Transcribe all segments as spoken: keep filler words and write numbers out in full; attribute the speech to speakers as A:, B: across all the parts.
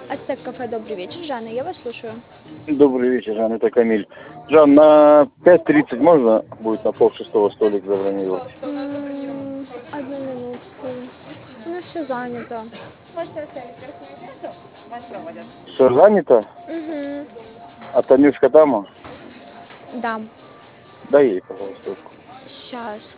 A: Ацтек кафе, добрый вечер. Жанна, я вас слушаю.
B: Добрый вечер, Жан, это Камиль. Жан, на пять тридцать можно будет на полшестого столик забронировать?
A: М, Одну минутку. У нас все занято.
B: Все занято?
A: Угу.
B: А Танюшка дома?
A: Да.
B: Дай ей, пожалуйста, руку.
A: Сейчас.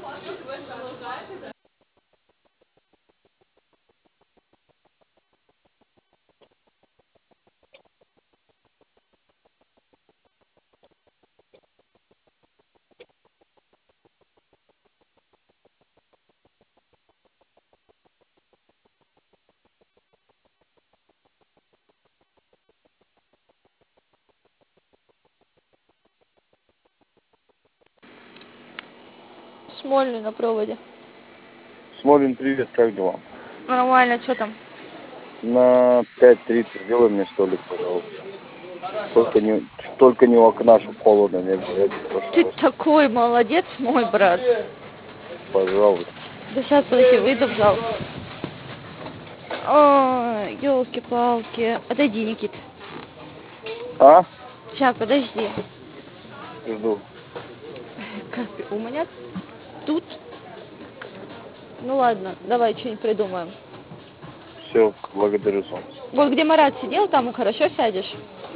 A: Смольный на проводе.
B: Смолин, привет, как дела?
A: Нормально, что там?
B: На пять тридцать сделай мне столик, пожалуйста. Только не, только не у окна, чтобы холодно не было, я тебя прошу
A: Ты
B: вас.
A: такой молодец, мой брат.
B: Пожалуйста.
A: Да сейчас, подожди, выйду в зал. Ой, елки-палки. Отойди, Никит.
B: А?
A: Сейчас, подожди.
B: Жду.
A: Как у меня тут. Ну ладно, давай что-нибудь придумаем.
B: Все, благодарю, солнце.
A: Вот где Марат сидел, там хорошо сядешь.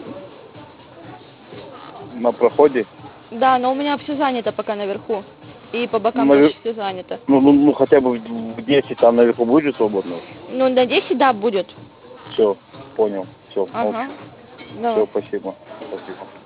B: На проходе?
A: Да, но у меня все занято пока наверху. И по бокам тоже
B: Навер...
A: все занято.
B: Ну, ну, ну, хотя бы в в десять там наверху будет свободно?
A: Ну, на десять, да, будет.
B: Все, понял. Все,
A: Ага.
B: молчу.
A: Давай.
B: Все, спасибо. Спасибо.